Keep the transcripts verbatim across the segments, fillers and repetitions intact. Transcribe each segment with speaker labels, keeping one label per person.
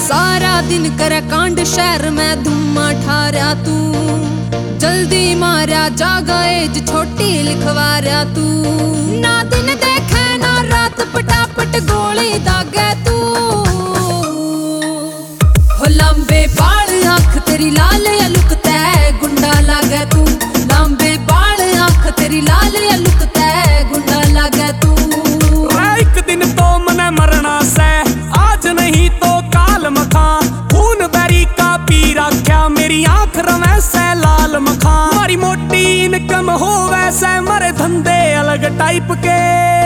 Speaker 1: सारा दिन करे कांड शहर में धुम्मा ठारा तू जल्दी मारा जागा एज छोटी लिखवा रहा तू ना दिन देखे ना रात पटापट गोली दागे तू हो लंबे बाल आंख तेरी लाल या लुकता है गुंडा लागे तू लंबे बाल आंख तेरी लाल या लुकता है गुंडा लागे तू
Speaker 2: एक दिन तो मने मरना से आज नहीं तो काल मखा खून बैरी का पी रख्या मेरी आंख रवे से लाल मखा मारी मोटी इनकम हो वैसे मरे धंधे अलग टाइप के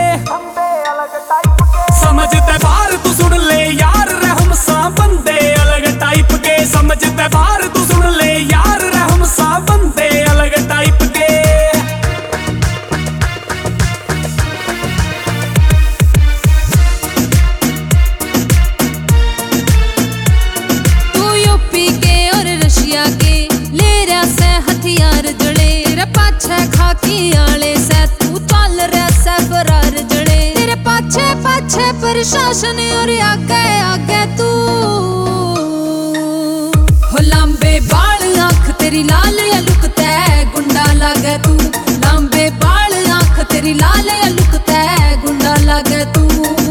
Speaker 2: समझते बार तू सुन ले यार रहम सा बंदे अलग टाइप के समझते बार तू सुन ले यार रहम सा बंदे अलग टाइप के
Speaker 1: तू यूपी के और रशिया के ले रहा से हथियार जड़े तेरे पाछे खाकी आले से तू चल रहा से फरार जड़े तेरे पाछे पाछे प्रशासन और आगे आगे तू हो लंबे बाल आंख तेरी लाल या लुकता है गुंडा लागे तू लंबे बाल आंख तेरी लाल या लुकता है गुंडा लागे तू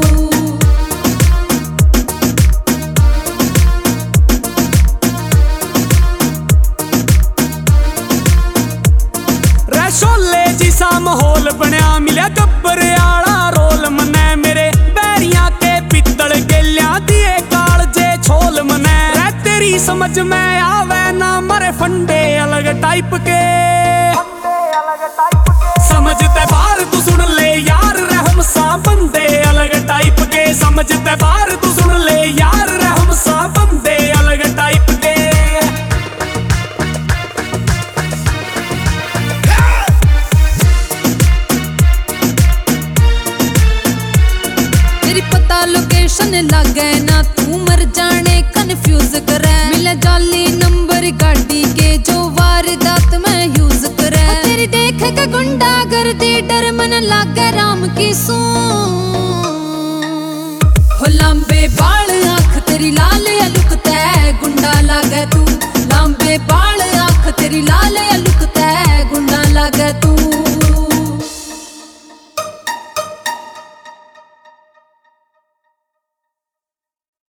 Speaker 2: शोले जिसा माहौल बनया मिलिया गब्बर आला रोल मने मेरे बैरिया के पित्तल गेलिया दिए काल जे छोल मने रे तेरी समझ में आवे ना मरे फंडे अलग टाइप के समझते बार तू सुन ले यार रहम सा बंदे अलग टाइप के समझते बार तू सुन ले यार रहम सा बंदे अलग टाइप के
Speaker 1: तेरी पता लोकेशन लागे ना तू मर जाने कंफ्यूज करे मिले जाली नंबर गाड़ी के जो वारदात में यूज करे तेरी देख के गुंडा गर्दी डर मन लागे राम की सू हो लंबे बाल आंख तेरी लाल या लुकता है गुंडा लागे तू